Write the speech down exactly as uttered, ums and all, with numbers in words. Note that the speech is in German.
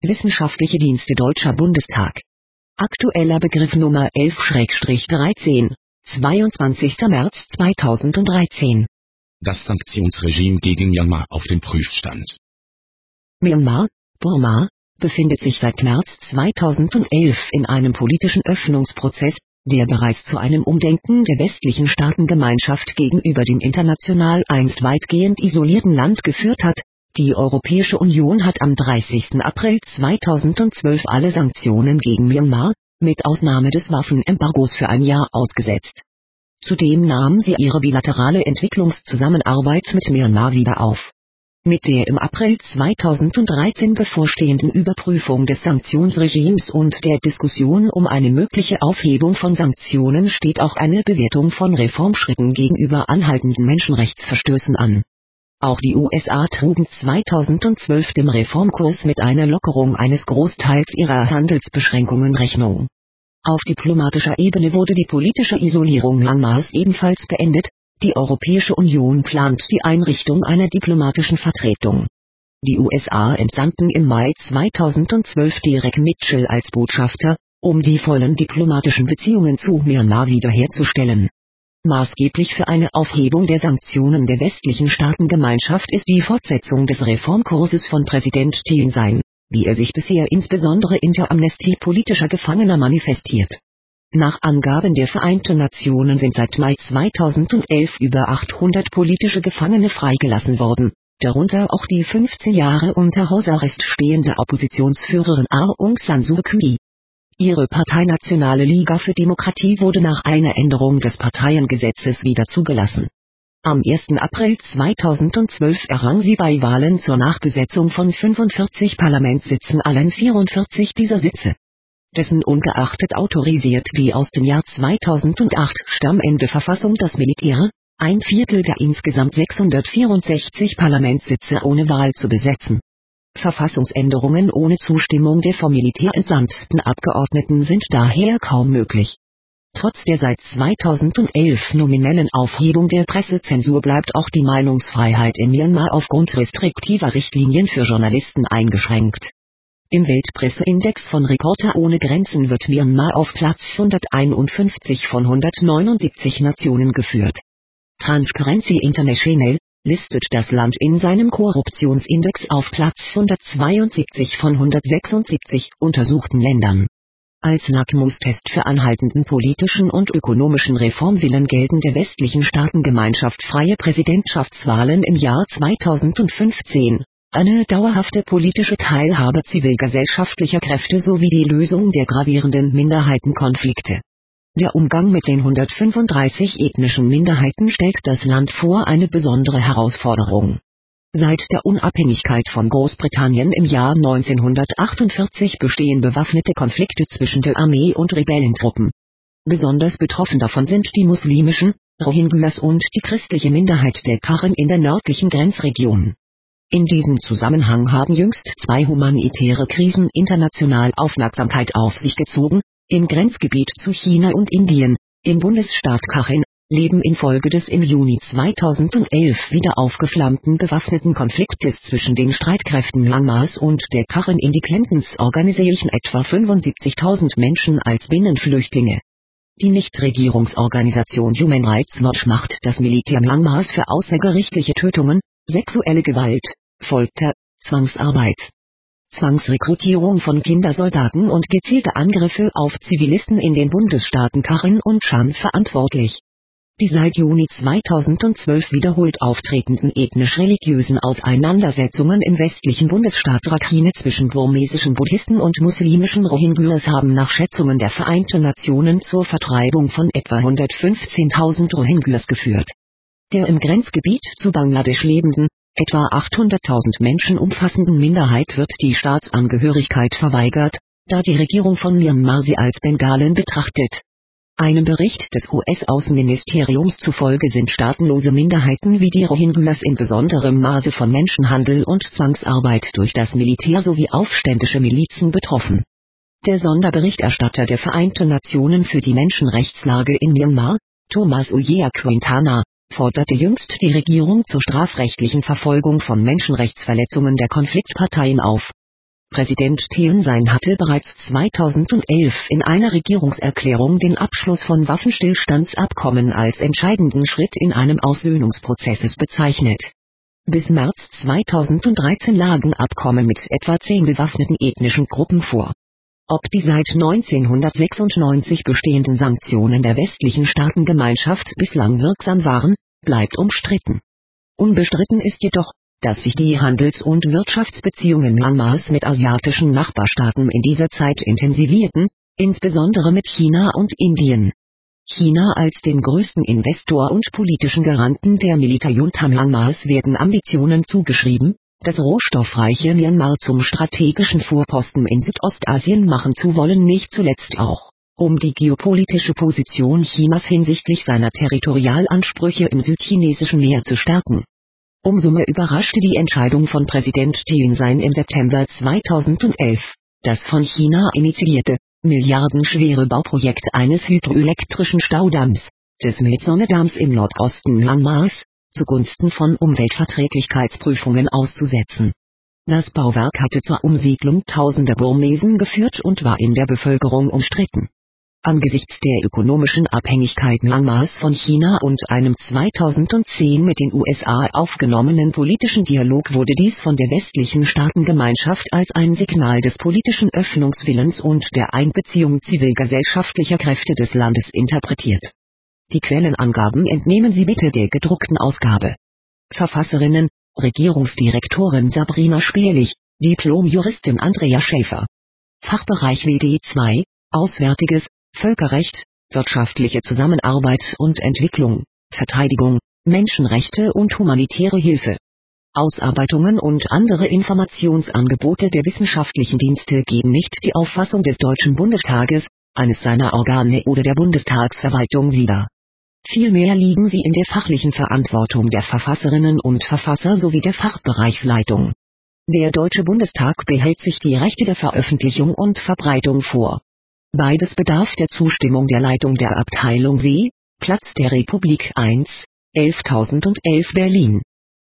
Wissenschaftliche Dienste Deutscher Bundestag. Aktueller Begriff Nummer elf dreizehn, zweiundzwanzigster März zweitausenddreizehn. Das Sanktionsregime gegen Myanmar auf dem Prüfstand. Myanmar, Burma, befindet sich seit März zweitausendelf in einem politischen Öffnungsprozess, der bereits zu einem Umdenken der westlichen Staatengemeinschaft gegenüber dem international einst weitgehend isolierten Land geführt hat. Die Europäische Union hat am dreißigsten April zweitausendzwölf alle Sanktionen gegen Myanmar, mit Ausnahme des Waffenembargos für ein Jahr ausgesetzt. Zudem nahm sie ihre bilaterale Entwicklungszusammenarbeit mit Myanmar wieder auf. Mit der im April zweitausenddreizehn bevorstehenden Überprüfung des Sanktionsregimes und der Diskussion um eine mögliche Aufhebung von Sanktionen steht auch eine Bewertung von Reformschritten gegenüber anhaltenden Menschenrechtsverstößen an. Auch die U S A trugen zweitausendzwölf dem Reformkurs mit einer Lockerung eines Großteils ihrer Handelsbeschränkungen Rechnung. Auf diplomatischer Ebene wurde die politische Isolierung Myanmars ebenfalls beendet. Die Europäische Union plant die Einrichtung einer diplomatischen Vertretung. Die U S A entsandten im Mai zweitausendzwölf Derek Mitchell als Botschafter, um die vollen diplomatischen Beziehungen zu Myanmar wiederherzustellen. Maßgeblich für eine Aufhebung der Sanktionen der westlichen Staatengemeinschaft ist die Fortsetzung des Reformkurses von Präsident Thein Sein, wie er sich bisher insbesondere in der Amnestie politischer Gefangener manifestiert. Nach Angaben der Vereinten Nationen sind seit Mai zweitausendelf über achthundert politische Gefangene freigelassen worden, darunter auch die fünfzehn Jahre unter Hausarrest stehende Oppositionsführerin Aung San Suu Kyi. Ihre Partei Nationale Liga für Demokratie wurde nach einer Änderung des Parteiengesetzes wieder zugelassen. Am ersten April zweitausendzwölf errang sie bei Wahlen zur Nachbesetzung von fünfundvierzig Parlamentssitzen allen vierundvierzig dieser Sitze. Dessen ungeachtet autorisiert die aus dem Jahr zweitausendacht stammende Verfassung das Militär, ein Viertel der insgesamt sechshundertvierundsechzig Parlamentssitze ohne Wahl zu besetzen. Verfassungsänderungen ohne Zustimmung der vom Militär entsandten Abgeordneten sind daher kaum möglich. Trotz der seit zweitausendelf nominellen Aufhebung der Pressezensur bleibt auch die Meinungsfreiheit in Myanmar aufgrund restriktiver Richtlinien für Journalisten eingeschränkt. Im Weltpresseindex von Reporter ohne Grenzen wird Myanmar auf Platz hunderteinundfünfzig von hundertneunundsiebzig Nationen geführt. Transparency International listet das Land in seinem Korruptionsindex auf Platz hundertzweiundsiebzig von hundertsechsundsiebzig untersuchten Ländern. Als Lackmustest für anhaltenden politischen und ökonomischen Reformwillen gelten der westlichen Staatengemeinschaft freie Präsidentschaftswahlen im Jahr zweitausendfünfzehn, eine dauerhafte politische Teilhabe zivilgesellschaftlicher Kräfte sowie die Lösung der gravierenden Minderheitenkonflikte. Der Umgang mit den hundertfünfunddreißig ethnischen Minderheiten stellt das Land vor eine besondere Herausforderung. Seit der Unabhängigkeit von Großbritannien im Jahr neunzehnhundertachtundvierzig bestehen bewaffnete Konflikte zwischen der Armee und Rebellentruppen. Besonders betroffen davon sind die muslimischen Rohingyas und die christliche Minderheit der Karen in der nördlichen Grenzregion. In diesem Zusammenhang haben jüngst zwei humanitäre Krisen international Aufmerksamkeit auf sich gezogen. Im Grenzgebiet zu China und Indien, im Bundesstaat Kachin, leben infolge des im Juni zweitausendelf wieder aufgeflammten bewaffneten Konfliktes zwischen den Streitkräften Myanmars und der Kachin Independence Organisation etwa fünfundsiebzigtausend Menschen als Binnenflüchtlinge. Die Nichtregierungsorganisation Human Rights Watch macht das Militär Myanmars für außergerichtliche Tötungen, sexuelle Gewalt, Folter, Zwangsarbeit, Zwangsrekrutierung von Kindersoldaten und gezielte Angriffe auf Zivilisten in den Bundesstaaten Kachin und Shan verantwortlich. Die seit Juni zweitausendzwölf wiederholt auftretenden ethnisch-religiösen Auseinandersetzungen im westlichen Bundesstaat Rakhine zwischen burmesischen Buddhisten und muslimischen Rohingyas haben nach Schätzungen der Vereinten Nationen zur Vertreibung von etwa hundertfünfzehntausend Rohingyas geführt. Der im Grenzgebiet zu Bangladesch lebenden, etwa achthunderttausend Menschen umfassenden Minderheit wird die Staatsangehörigkeit verweigert, da die Regierung von Myanmar sie als Bengalen betrachtet. Einem Bericht des U S-Außenministeriums zufolge sind staatenlose Minderheiten wie die Rohingyas in besonderem Maße von Menschenhandel und Zwangsarbeit durch das Militär sowie aufständische Milizen betroffen. Der Sonderberichterstatter der Vereinten Nationen für die Menschenrechtslage in Myanmar, Thomas Ojea Quintana, forderte jüngst die Regierung zur strafrechtlichen Verfolgung von Menschenrechtsverletzungen der Konfliktparteien auf. Präsident Thein Sein hatte bereits zweitausendelf in einer Regierungserklärung den Abschluss von Waffenstillstandsabkommen als entscheidenden Schritt in einem Aussöhnungsprozesses bezeichnet. Bis März zweitausenddreizehn lagen Abkommen mit etwa zehn bewaffneten ethnischen Gruppen vor. Ob die seit neunzehnhundertsechsundneunzig bestehenden Sanktionen der westlichen Staatengemeinschaft bislang wirksam waren, bleibt umstritten. Unbestritten ist jedoch, dass sich die Handels- und Wirtschaftsbeziehungen Myanmars mit asiatischen Nachbarstaaten in dieser Zeit intensivierten, insbesondere mit China und Indien. China als dem größten Investor und politischen Garanten der Militärjunta Myanmars werden Ambitionen zugeschrieben, das rohstoffreiche Myanmar zum strategischen Vorposten in Südostasien machen zu wollen, nicht zuletzt auch, um die geopolitische Position Chinas hinsichtlich seiner Territorialansprüche im südchinesischen Meer zu stärken. Umso mehr überraschte die Entscheidung von Präsident Thein Sein im September zweitausendelf, das von China initiierte, milliardenschwere Bauprojekt eines hydroelektrischen Staudamms, des Metsonedams im Nordosten Myanmars, zugunsten von Umweltverträglichkeitsprüfungen auszusetzen. Das Bauwerk hatte zur Umsiedlung tausender Burmesen geführt und war in der Bevölkerung umstritten. Angesichts der ökonomischen Abhängigkeit Myanmars von China und einem zweitausendzehn mit den U S A aufgenommenen politischen Dialog wurde dies von der westlichen Staatengemeinschaft als ein Signal des politischen Öffnungswillens und der Einbeziehung zivilgesellschaftlicher Kräfte des Landes interpretiert. Die Quellenangaben entnehmen Sie bitte der gedruckten Ausgabe. Verfasserinnen: Regierungsdirektorin Sabrina Speerlich, Diplom-Juristin Andrea Schäfer. Fachbereich W D zwei, Auswärtiges, Völkerrecht, wirtschaftliche Zusammenarbeit und Entwicklung, Verteidigung, Menschenrechte und humanitäre Hilfe. Ausarbeitungen und andere Informationsangebote der wissenschaftlichen Dienste geben nicht die Auffassung des Deutschen Bundestages, eines seiner Organe oder der Bundestagsverwaltung wider. Vielmehr liegen sie in der fachlichen Verantwortung der Verfasserinnen und Verfasser sowie der Fachbereichsleitung. Der Deutsche Bundestag behält sich die Rechte der Veröffentlichung und Verbreitung vor. Beides bedarf der Zustimmung der Leitung der Abteilung W, Platz der Republik eins, elftausendundelf Berlin.